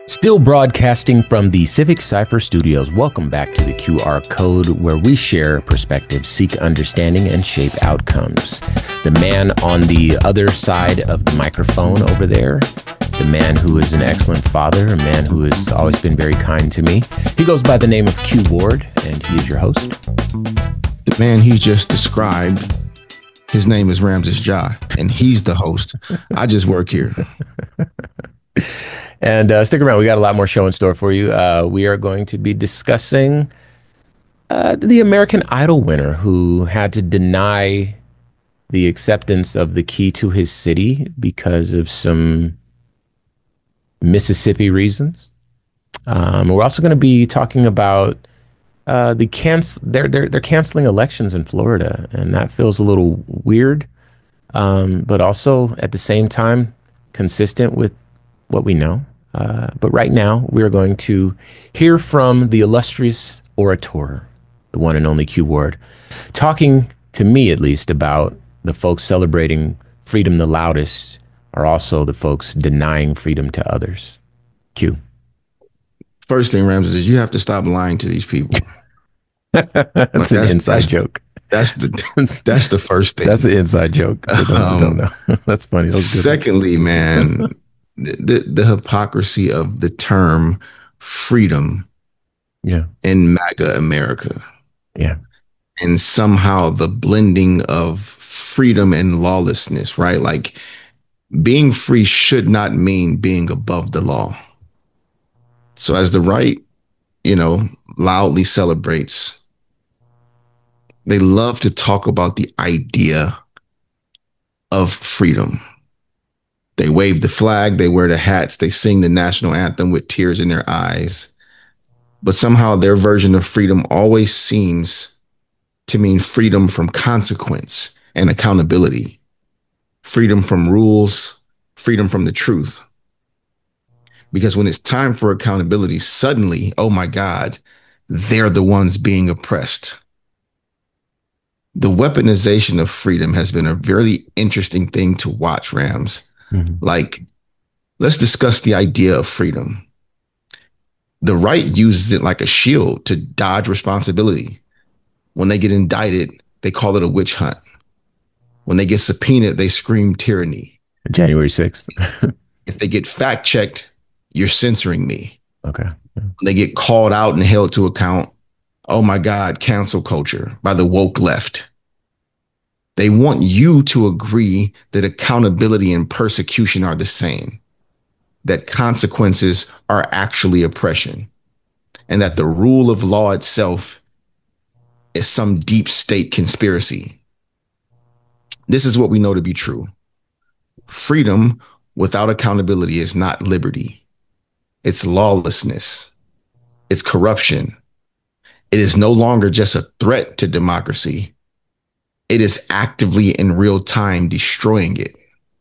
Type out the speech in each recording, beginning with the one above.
Still broadcasting from the Civic Cypher Studios. Welcome back to the QR Code, where we share perspectives, seek understanding, and shape outcomes. The man on the other side of the microphone over there, the man who is an excellent father, a man who has always been very kind to me. He goes by the name of Q Ward, and he is your host. The man he just described, his name is Ramses Ja, and he's the host. I just work here. And stick around. We got a lot more show in store for you. We are going to be discussing the American Idol winner who had to deny the acceptance of the key to his city because of some Mississippi reasons. We're also going to be talking about they're canceling elections in Florida, and that feels a little weird, but also at the same time consistent with what we know. But right now, we're going to hear from the illustrious orator, the one and only Q Ward, talking to me, at least, about the folks celebrating freedom the loudest are also the folks denying freedom to others. Q. First thing, Ramses, is you have to stop lying to these people. That's an inside joke. That's the first thing. That's an inside joke. For those who don't know. That's funny. Secondly, man, the hypocrisy of the term freedom in MAGA America. Yeah. And somehow the blending of freedom and lawlessness, right? Like being free should not mean being above the law. So as the right, loudly celebrates, they love to talk about the idea of freedom. They wave the flag, they wear the hats, they sing the national anthem with tears in their eyes. But somehow their version of freedom always seems to mean freedom from consequence and accountability, freedom from rules, freedom from the truth. Because when it's time for accountability, suddenly, oh my God, they're the ones being oppressed. The weaponization of freedom has been a very interesting thing to watch, Rams. Mm-hmm. Like, let's discuss the idea of freedom. The right uses it like a shield to dodge responsibility. When they get indicted, they call it a witch hunt. When they get subpoenaed, they scream tyranny. January 6th. If they get fact checked, you're censoring me. Okay. Yeah. When they get called out and held to account, oh my God, cancel culture by the woke left. They want you to agree that accountability and persecution are the same, that consequences are actually oppression, and that the rule of law itself is some deep state conspiracy. This is what we know to be true. Freedom without accountability is not liberty. It's lawlessness. It's corruption. It is no longer just a threat to democracy. It is actively in real time destroying it.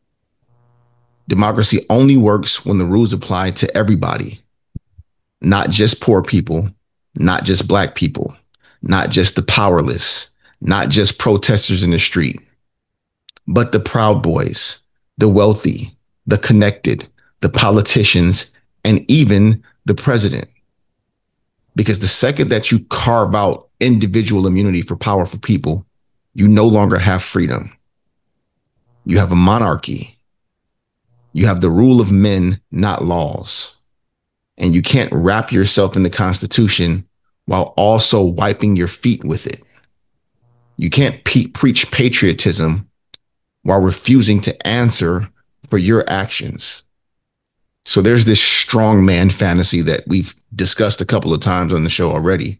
Democracy only works when the rules apply to everybody, not just poor people, not just Black people, not just the powerless, not just protesters in the street, but the Proud Boys, the wealthy, the connected, the politicians, and even the president. Because the second that you carve out individual immunity for powerful people, you no longer have freedom. You have a monarchy. You have the rule of men, not laws. And you can't wrap yourself in the Constitution while also wiping your feet with it. You can't preach patriotism while refusing to answer for your actions. So there's this strong man fantasy that we've discussed a couple of times on the show already.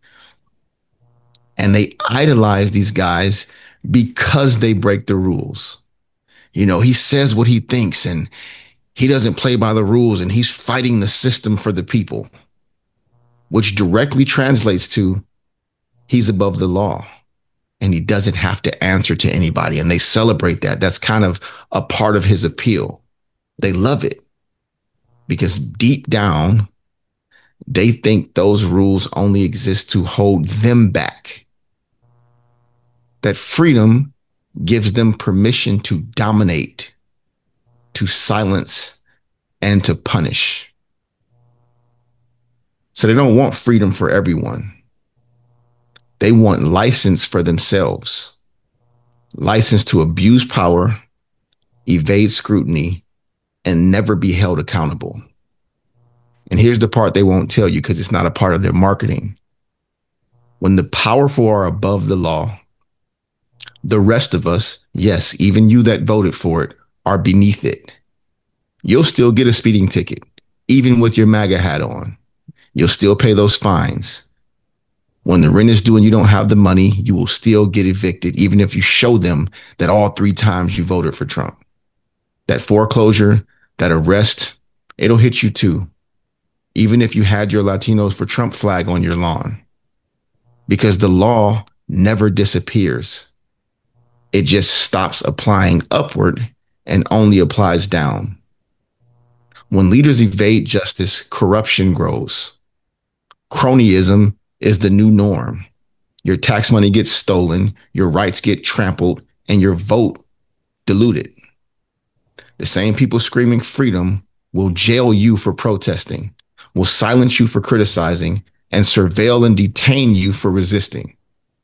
And they idolize these guys because they break the rules. He says what he thinks and he doesn't play by the rules and he's fighting the system for the people, which directly translates to he's above the law and he doesn't have to answer to anybody. And they celebrate that. That's kind of a part of his appeal. They love it because deep down, they think those rules only exist to hold them back. That freedom gives them permission to dominate, to silence, and to punish. So they don't want freedom for everyone. They want license for themselves, license to abuse power, evade scrutiny, and never be held accountable. And here's the part they won't tell you because it's not a part of their marketing. When the powerful are above the law, the rest of us, yes, even you that voted for it, are beneath it. You'll still get a speeding ticket, even with your MAGA hat on. You'll still pay those fines. When the rent is due and you don't have the money, you will still get evicted, even if you show them that all 3 times you voted for Trump. That foreclosure, that arrest, it'll hit you too, even if you had your Latinos for Trump flag on your lawn. Because the law never disappears. It just stops applying upward and only applies down. When leaders evade justice, corruption grows. Cronyism is the new norm. Your tax money gets stolen, your rights get trampled, and your vote diluted. The same people screaming freedom will jail you for protesting, will silence you for criticizing, and surveil and detain you for resisting.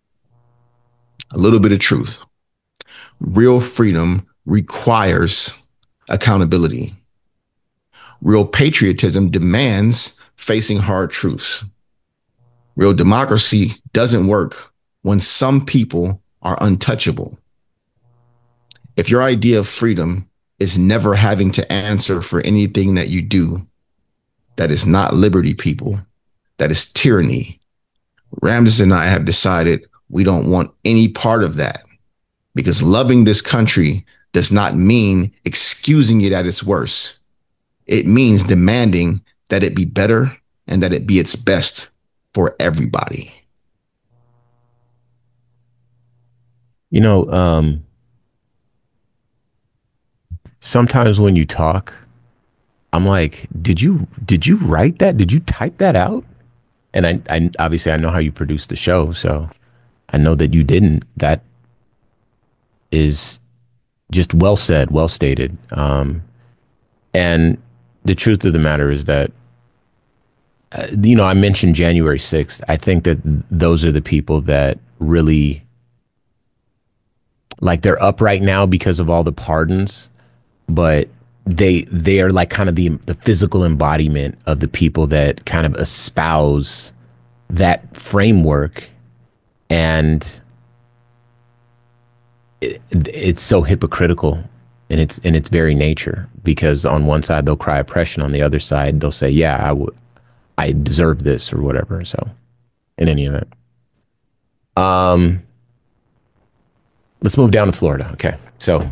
A little bit of truth. Real freedom requires accountability. Real patriotism demands facing hard truths. Real democracy doesn't work when some people are untouchable. If your idea of freedom is never having to answer for anything that you do, that is not liberty, people. That is tyranny. Ramses and I have decided we don't want any part of that, because loving this country does not mean excusing it at its worst. It means demanding that it be better and that it be its best for everybody. You know, sometimes when you talk, I'm like, did you write that? Did you type that out? And I obviously I know how you produce the show, so I know that you didn't. That is just well said, well stated. And the truth of the matter is that, I mentioned January 6th. I think that those are the people that really, like, they're up right now because of all the pardons, but they are like kind of the physical embodiment of the people that kind of espouse that framework. And it's so hypocritical in its very nature, because on one side they'll cry oppression, on the other side they'll say, yeah, I deserve this or whatever. So in any event, let's move down to Florida. Okay. So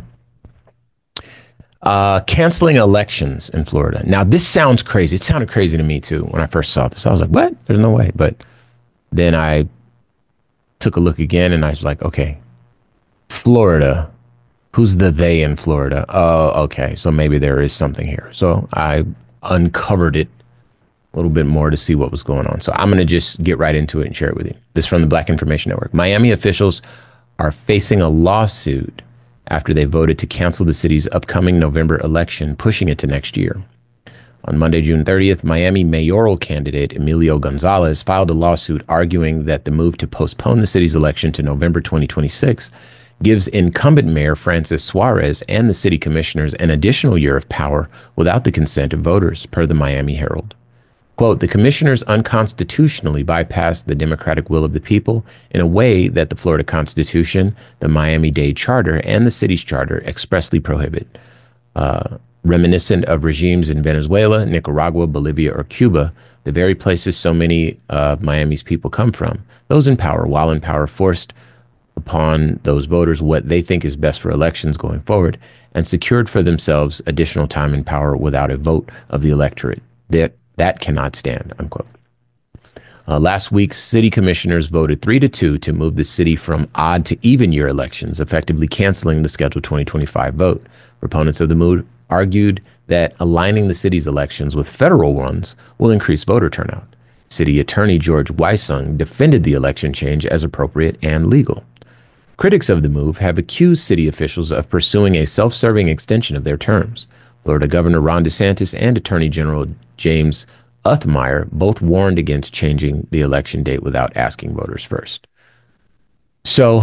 canceling elections in Florida. Now, this sounds crazy. It sounded crazy to me too when I first saw this. I was like, what? There's no way. But then I took a look again and I was like, okay, Florida. Who's the they in Florida? Oh, okay. So maybe there is something here. So I uncovered it a little bit more to see what was going on. So I'm going to just get right into it and share it with you. This is from the Black Information Network. Miami officials are facing a lawsuit after they voted to cancel the city's upcoming November election, pushing it to next year. On Monday, June 30th, Miami mayoral candidate Emilio Gonzalez filed a lawsuit arguing that the move to postpone the city's election to November 2026 gives incumbent Mayor Francis Suarez and the city commissioners an additional year of power without the consent of voters, per the Miami Herald. Quote, the commissioners unconstitutionally bypassed the democratic will of the people in a way that the Florida Constitution, the Miami-Dade Charter, and the city's charter expressly prohibit. Reminiscent of regimes in Venezuela, Nicaragua, Bolivia, or Cuba, the very places so many of Miami's people come from. Those in power, while in power, forced upon those voters what they think is best for elections going forward, and secured for themselves additional time in power without a vote of the electorate. That cannot stand, unquote. Last week, city commissioners voted 3-2 to move the city from odd to even year elections, effectively canceling the scheduled 2025 vote. Proponents of the move argued that aligning the city's elections with federal ones will increase voter turnout. City Attorney George Weissung defended the election change as appropriate and legal. Critics of the move have accused city officials of pursuing a self-serving extension of their terms. Florida Governor Ron DeSantis and Attorney General James Othmeyer both warned against changing the election date without asking voters first. So,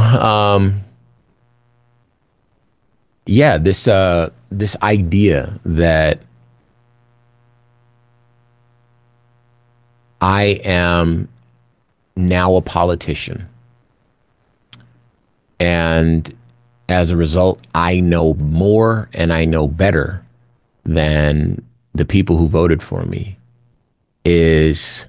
yeah, this idea that I am now a politician, and as a result, I know more and I know better than the people who voted for me, is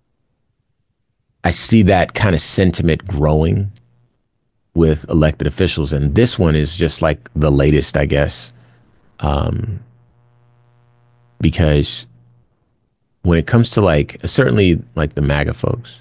I see that kind of sentiment growing with elected officials. And this one is just like the latest, I guess, um, because when it comes to like, certainly like the MAGA folks,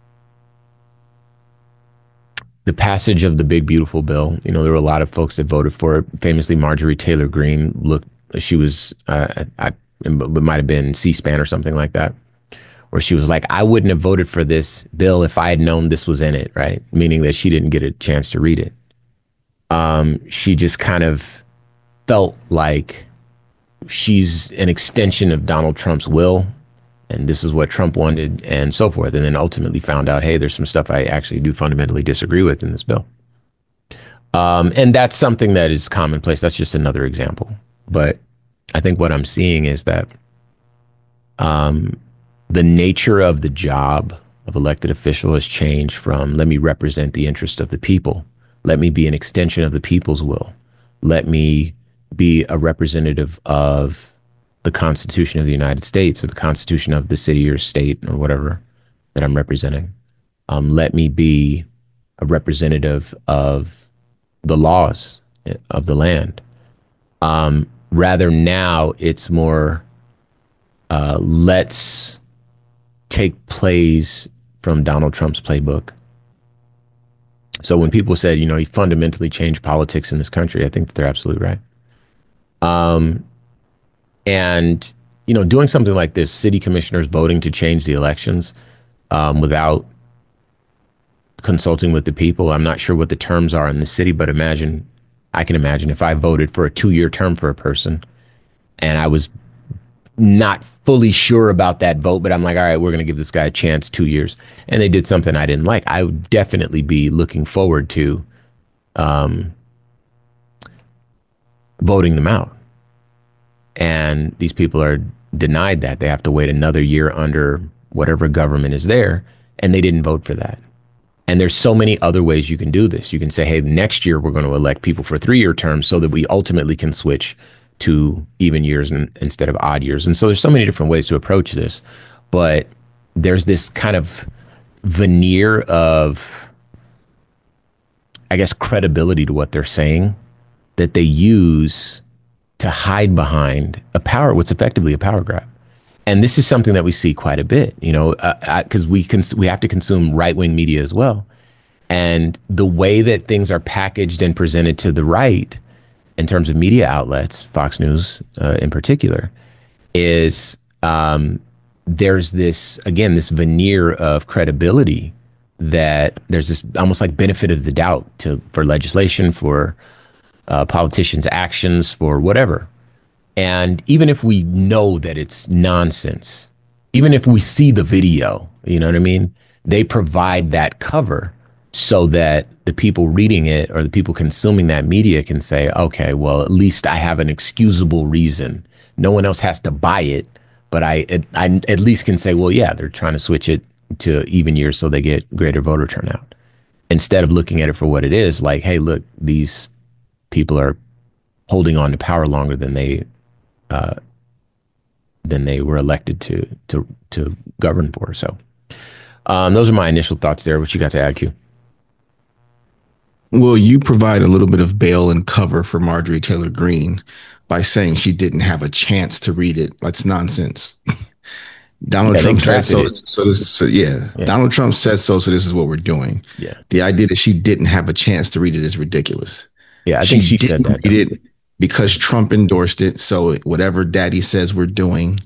the passage of the big beautiful bill, you know, there were a lot of folks that voted for it. Famously, Marjorie Taylor Greene looked, she was, it might have been C-SPAN or something like that, where she was like, I wouldn't have voted for this bill if I had known this was in it, right? Meaning that she didn't get a chance to read it. She just kind of felt like she's an extension of Donald Trump's will, and this is what Trump wanted, and so forth. And then ultimately found out, hey, there's some stuff I actually do fundamentally disagree with in this bill. And that's something that is commonplace. That's just another example. But I think what I'm seeing is that the nature of the job of elected official has changed from let me represent the interest of the people. Let me be an extension of the people's will. Let me be a representative of the Constitution of the United States or the Constitution of the city or state or whatever that I'm representing. Let me be a representative of the laws of the land. Rather now, it's more let's take plays from Donald Trump's playbook. So when people said, you know, he fundamentally changed politics in this country, I think that they're absolutely right. And, you know, doing something like this, city commissioners voting to change the elections without consulting with the people. I'm not sure what the terms are in the city, but I can imagine if I voted for a 2-year term for a person and I was not fully sure about that vote, but I'm like, all right, we're going to give this guy a chance, 2 years. And they did something I didn't like. I would definitely be looking forward to voting them out. And these people are denied that. They have to wait another year under whatever government is there, and they didn't vote for that. And there's so many other ways you can do this. You can say, hey, next year we're going to elect people for 3-year terms so that we ultimately can switch to even years instead of odd years. And so there's so many different ways to approach this. But there's this kind of veneer of, I guess, credibility to what they're saying that they use to hide behind what's effectively a power grab. And this is something that we see quite a bit, you know, because we have to consume right-wing media as well. And the way that things are packaged and presented to the right in terms of media outlets, Fox News in particular, is there's this veneer of credibility that there's this almost like benefit of the doubt for legislation, for politicians' actions, for whatever. And even if we know that it's nonsense, even if we see the video, you know what I mean? They provide that cover so that the people reading it or the people consuming that media can say, okay, well, at least I have an excusable reason. No one else has to buy it, but I at least can say, well, yeah, they're trying to switch it to even years so they get greater voter turnout. Instead of looking at it for what it is, like, hey, look, these people are holding on to power longer than they were elected to govern for. So those are my initial thoughts there. What you got to add, Q? Well, you provide a little bit of bail and cover for Marjorie Taylor Greene by saying she didn't have a chance to read it. That's nonsense. Donald Trump said so. Yeah. Donald Trump said so. So this is what we're doing. Yeah. The idea that she didn't have a chance to read it is ridiculous. Yeah, I think she said that. Read it because Trump endorsed it. So whatever daddy says we're doing,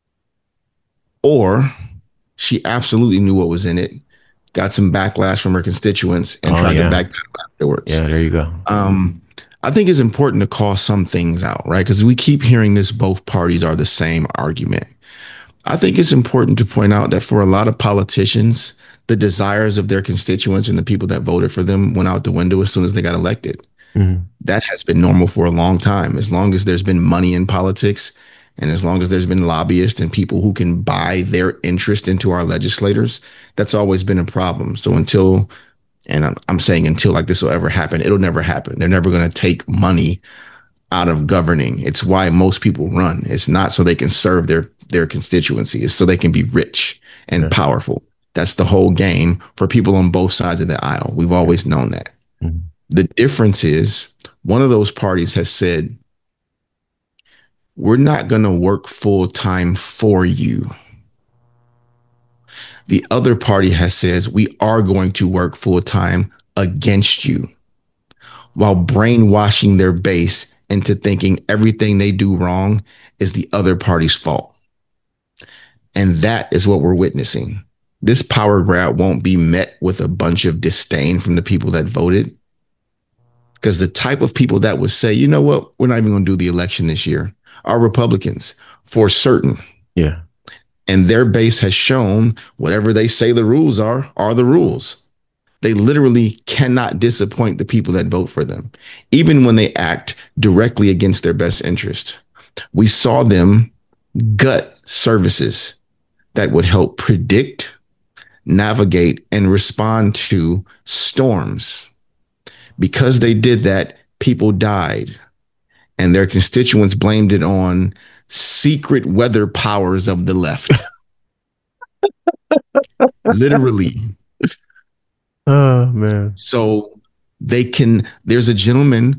or she absolutely knew what was in it, got some backlash from her constituents, and tried to back that up afterwards. Yeah, there you go. I think it's important to call some things out, right? Because we keep hearing this, both parties are the same argument. I think it's important to point out that for a lot of politicians, the desires of their constituents and the people that voted for them went out the window as soon as they got elected. Hmm. That has been normal for a long time. As long as there's been money in politics and as long as there's been lobbyists and people who can buy their interest into our legislators, that's always been a problem. So until, and I'm saying until like this will ever happen, it'll never happen. They're never going to take money out of governing. It's why most people run. It's not so they can serve their constituency. It's so they can be rich and Yeah. powerful. That's the whole game for people on both sides of the aisle. We've always known that. Mhm. The difference is one of those parties has said, we're not going to work full time for you. The other party has says we are going to work full time against you while brainwashing their base into thinking everything they do wrong is the other party's fault. And that is what we're witnessing. This power grab won't be met with a bunch of disdain from the people that voted. Because the type of people that would say, you know what, we're not even going to do the election this year are Republicans for certain. Yeah. And their base has shown whatever they say the rules are the rules. They literally cannot disappoint the people that vote for them, even when they act directly against their best interest. We saw them gut services that would help predict, navigate, and respond to storms. Because they did that, people died, and their constituents blamed it on secret weather powers of the left. Literally. Oh man. So there's a gentleman,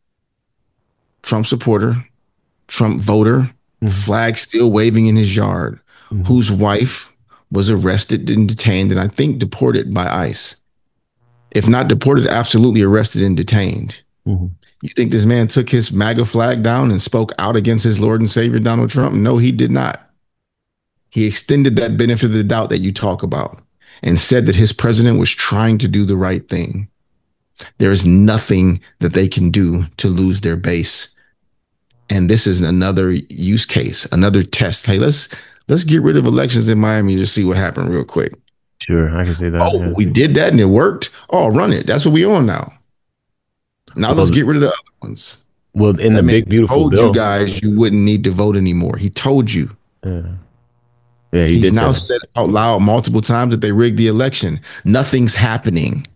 Trump supporter, Trump voter, Mhm. flag still waving in his yard, Mhm. whose wife was arrested and detained and I think deported by ICE. If not deported, absolutely arrested and detained. Mhm. You think this man took his MAGA flag down and spoke out against his Lord and Savior, Donald Trump? No, he did not. He extended that benefit of the doubt that you talk about and said that his president was trying to do the right thing. There is nothing that they can do to lose their base. And this is another use case, another test. Hey, let's get rid of elections in Miami and just see what happened real quick. Sure, I can see that. Oh, Yeah. we did that and it worked. Oh, run it. That's what we on now. Now Well, let's get rid of the other ones. well, in the That man big beautiful told bill. you guys you wouldn't need to vote anymore. He told you. Yeah. Yeah, he He's did now say said out loud multiple times that they rigged the election. Nothing's happening.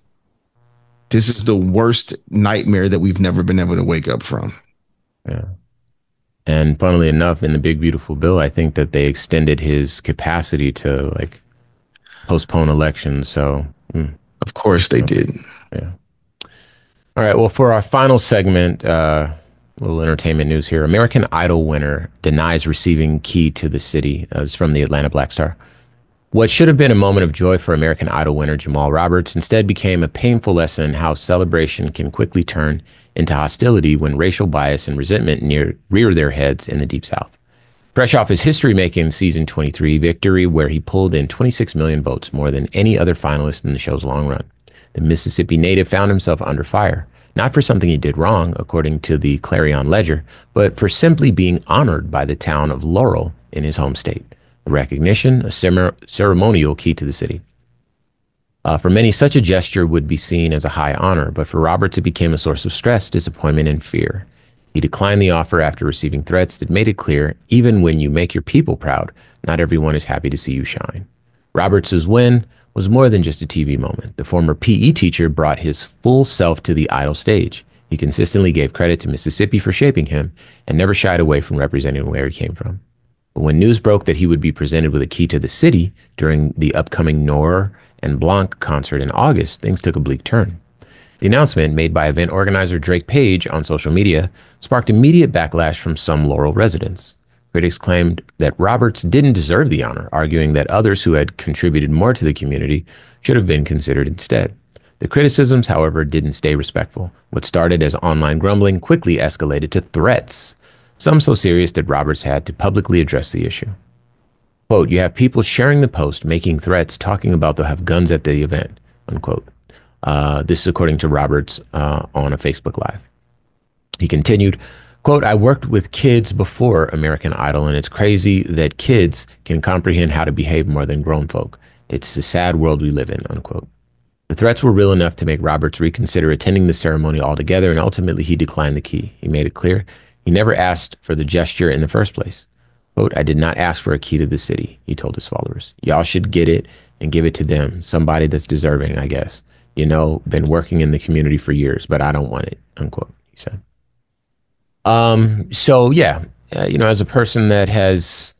This is the worst nightmare that we've never been able to wake up from. that. Yeah. And funnily enough, in the big beautiful bill, I think that they extended his capacity to like postpone elections. So, Of course they did. yeah. All right. Well, for our final segment, little entertainment news here. American Idol winner denies receiving key to the city. It's from the Atlanta Black Star. What should have been a moment of joy for American Idol winner Jamal Roberts instead became a painful lesson in how celebration can quickly turn into hostility when racial bias and resentment rear their heads in the Deep South. Fresh off his history-making season 23 victory, where he pulled in 26 million votes, more than any other finalist in the show's long run, the Mississippi native found himself under fire, not for something he did wrong, according to the Clarion Ledger, but for simply being honored by the town of Laurel in his home state. A recognition, a ceremonial key to the city. For many, such a gesture would be seen as a high honor, but for Roberts, it became a source of stress, disappointment, and fear. He declined the offer after receiving threats that made it clear, even when you make your people proud, not everyone is happy to see you shine. Roberts' win was more than just a TV moment. The former PE teacher brought his full self to the Idol stage. He consistently gave credit to Mississippi for shaping him and never shied away from representing where he came from. But when news broke that he would be presented with a key to the city during the upcoming Noir and Blanc concert in August, things took a bleak turn. The announcement, made by event organizer Drake Page on social media, sparked immediate backlash from some Laurel residents. Critics claimed that Roberts didn't deserve the honor, arguing that others who had contributed more to the community should have been considered instead. The criticisms, however, didn't stay respectful. What started as online grumbling quickly escalated to threats, some so serious that Roberts had to publicly address the issue. Quote, "You have people sharing the post, making threats, talking about they'll have guns at the event," unquote. This is according to Roberts on a Facebook Live. He continued, Quote, I worked with kids before American Idol, and it's crazy that kids can comprehend how to behave more than grown folk. It's a sad world we live in, unquote. The threats were real enough to make Roberts reconsider attending the ceremony altogether, and ultimately he declined the key. He made it clear he never asked for the gesture in the first place. Quote, I did not ask for a key to the city, he told his followers. Y'all should get it and give it to them, somebody that's deserving, I guess. You know, been working in the community for years, but I don't want it, unquote, he said. So yeah, as a person that has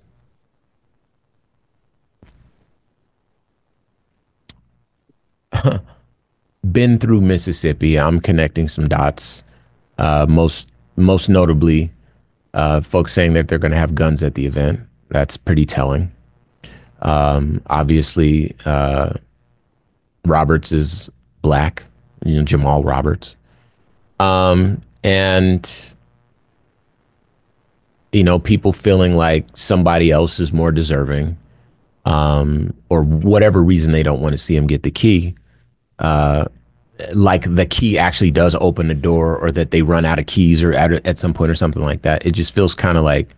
been through Mississippi, I'm connecting some dots. Most notably, folks saying that they're going to have guns at the event. That's pretty telling. Obviously, Roberts is black, Jamal Roberts. And people feeling like somebody else is more deserving, or whatever reason they don't want to see him get the key. Like the key actually does open the door, or that they run out of keys or at some point or something like that. It just feels kind of like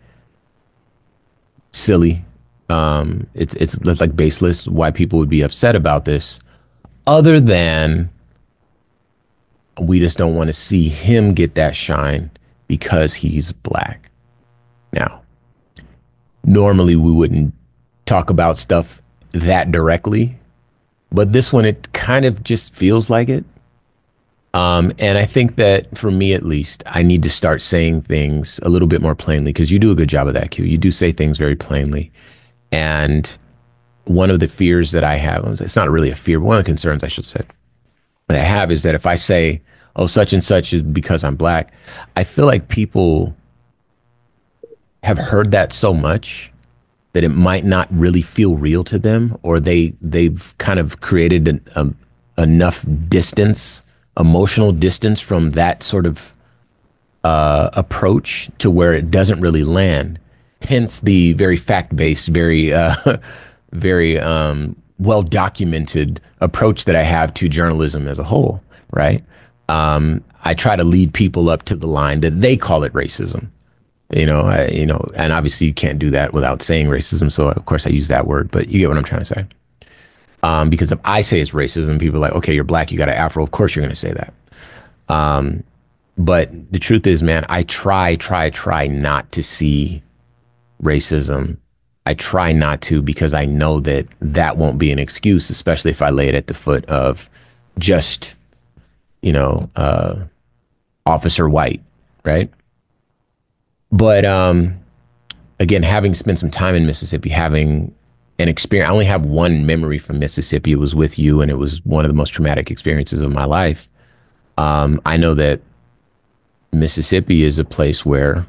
silly. It's like baseless why people would be upset about this, other than we just don't want to see him get that shine because he's black. Now, normally we wouldn't talk about stuff that directly, but this one, it kind of just feels like it. And I think that for me, at least, I need to start saying things a little bit more plainly, because you do a good job of that, Q. You do say things very plainly. And one of the fears that I have, it's not really a fear, but one of the concerns, I should say, that I have is that if I say, oh, such and such is because I'm black, I feel like people have heard that so much that it might not really feel real to them, or they've kind of created enough distance, emotional distance from that sort of approach to where it doesn't really land. Hence the very fact-based, very very well documented approach that I have to journalism as a whole. Right? I try to lead people up to the line that they call it racism. And obviously you can't do that without saying racism. So of course I use that word, but you get what I'm trying to say. Because if I say it's racism, people are like, okay, you're black, you got an afro. Of course you're going to say that. But the truth is, man, I try not to see racism. I try not to, because I know that that won't be an excuse, especially if I lay it at the foot of just, Officer White, right? But again, having spent some time in Mississippi, having an experience, I only have one memory from Mississippi. It was with you, and it was one of the most traumatic experiences of my life. I know that Mississippi is a place where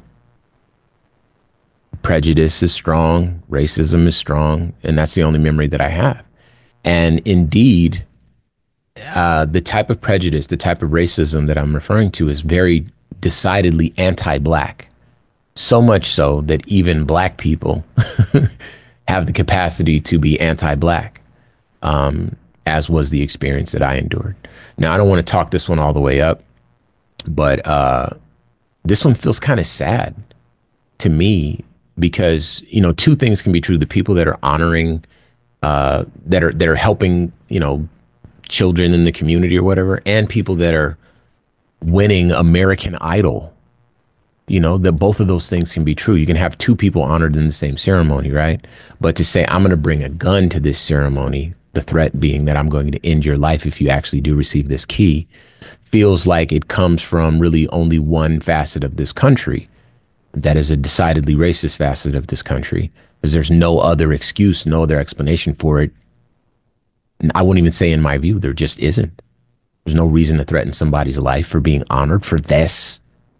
prejudice is strong, racism is strong, and that's the only memory that I have. And indeed, the type of prejudice, the type of racism that I'm referring to is very decidedly anti-black. So much so that even black people have the capacity to be anti-black, as was the experience that I endured. Now, I don't want to talk this one all the way up, but this one feels kind of sad to me, because two things can be true: the people that are honoring, that are helping, children in the community or whatever, and people that are winning American Idol. That both of those things can be true. You can have two people honored in the same ceremony, right? But to say, I'm going to bring a gun to this ceremony, the threat being that I'm going to end your life if you actually do receive this key, feels like it comes from really only one facet of this country. That is a decidedly racist facet of this country, because there's no other excuse, no other explanation for it. I wouldn't even say, in my view, there just isn't. There's no reason to threaten somebody's life for being honored for this.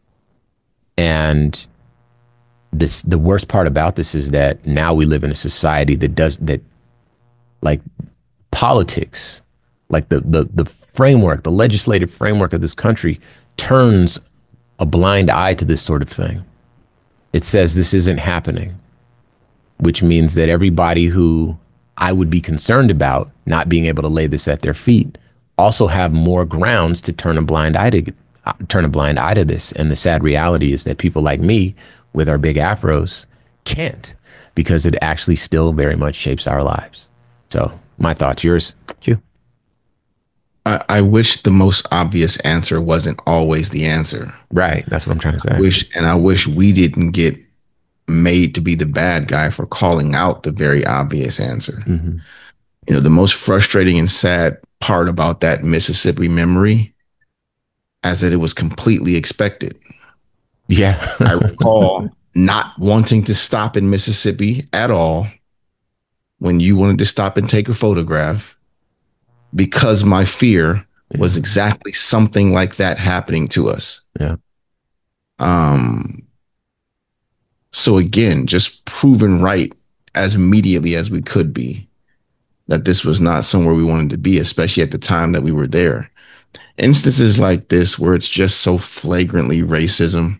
And the worst part about this is that now we live in a society that like politics, like the framework, the legislative framework of this country turns a blind eye to this sort of thing. It says this isn't happening, which means that everybody who I would be concerned about not being able to lay this at their feet also have more grounds to turn a blind eye turn a blind eye to this. And the sad reality is that people like me with our big afros can't, because it actually still very much shapes our lives. So my thoughts, yours, Q. I wish the most obvious answer wasn't always the answer. Right. That's what I'm trying to say. I wish we didn't get made to be the bad guy for calling out the very obvious answer. Mm-hmm. You know, the most frustrating and sad part about that Mississippi memory is that it was completely expected. Yeah. I recall not wanting to stop in Mississippi at all when you wanted to stop and take a photograph, because my fear was exactly something like that happening to us. Yeah. So again, just proven right as immediately as we could be that this was not somewhere we wanted to be, especially at the time that we were there. Instances like this, where it's just so flagrantly racism,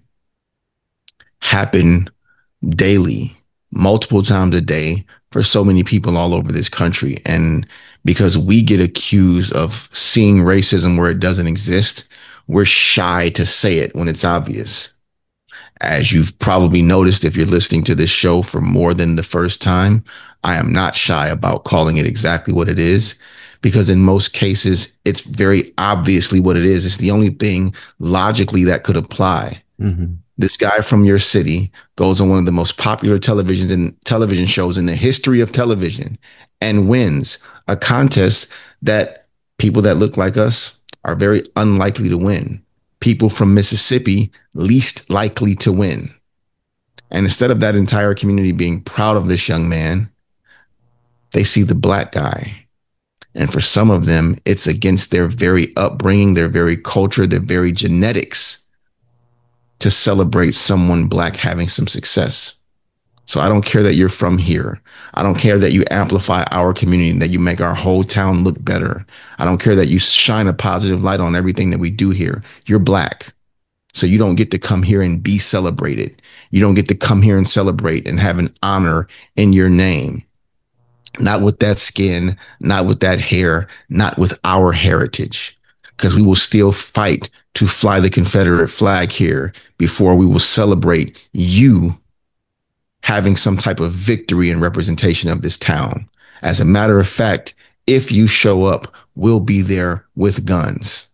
happen daily, multiple times a day, for so many people all over this country. And because we get accused of seeing racism where it doesn't exist, we're shy to say it when it's obvious. As you've probably noticed, if you're listening to this show for more than the first time, I am not shy about calling it exactly what it is, because in most cases, it's very obviously what it is. It's the only thing logically that could apply. Mm-hmm. This guy from your city goes on one of the most popular television shows in the history of television and wins a contest that people that look like us are very unlikely to win. People from Mississippi least likely to win. And instead of that entire community being proud of this young man, they see the black guy. And for some of them, it's against their very upbringing, their very culture, their very genetics to celebrate someone black having some success. So I don't care that you're from here. I don't care that you amplify our community, that you make our whole town look better. I don't care that you shine a positive light on everything that we do here. You're black. So you don't get to come here and be celebrated. You don't get to come here and celebrate and have an honor in your name. Not with that skin, not with that hair, not with our heritage, because we will still fight to fly the Confederate flag here before we will celebrate you having some type of victory and representation of this town. As a matter of fact, if you show up, we'll be there with guns.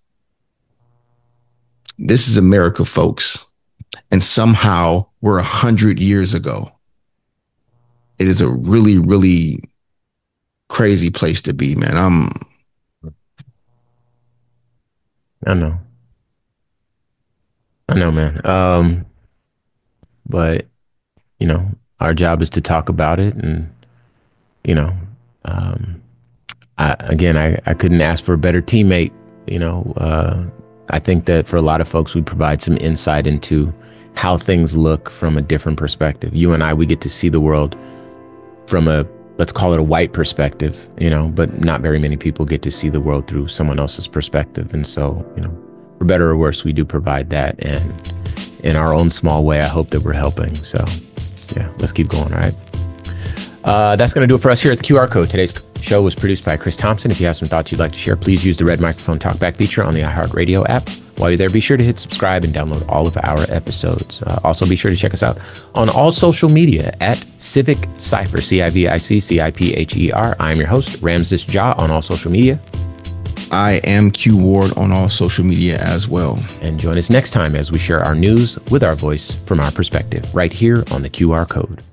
This is America, folks. And somehow we're 100 years ago. It is a really, really crazy place to be, man. I know, man. But you know, our job is to talk about it, and you know, I couldn't ask for a better teammate. You know, I think that for a lot of folks, we provide some insight into how things look from a different perspective. You and I, we get to see the world from a, let's call it a white perspective, you know, but not very many people get to see the world through someone else's perspective. And so, you know, for better or worse, we do provide that. And in our own small way, I hope that we're helping. So yeah, let's keep going. All right. That's going to do it for us here at the QR Code. Today's show was produced by Chris Thompson. If you have some thoughts you'd like to share, please use the red microphone talkback feature on the iHeartRadio app. While you're there, be sure to hit subscribe and download all of our episodes. Also, be sure to check us out on all social media at Civic Cypher, CIVICCIPHER. I am your host, Ramses Ja, on all social media. I am Q Ward on all social media as well. And join us next time as we share our news with our voice from our perspective, right here on the QR Code.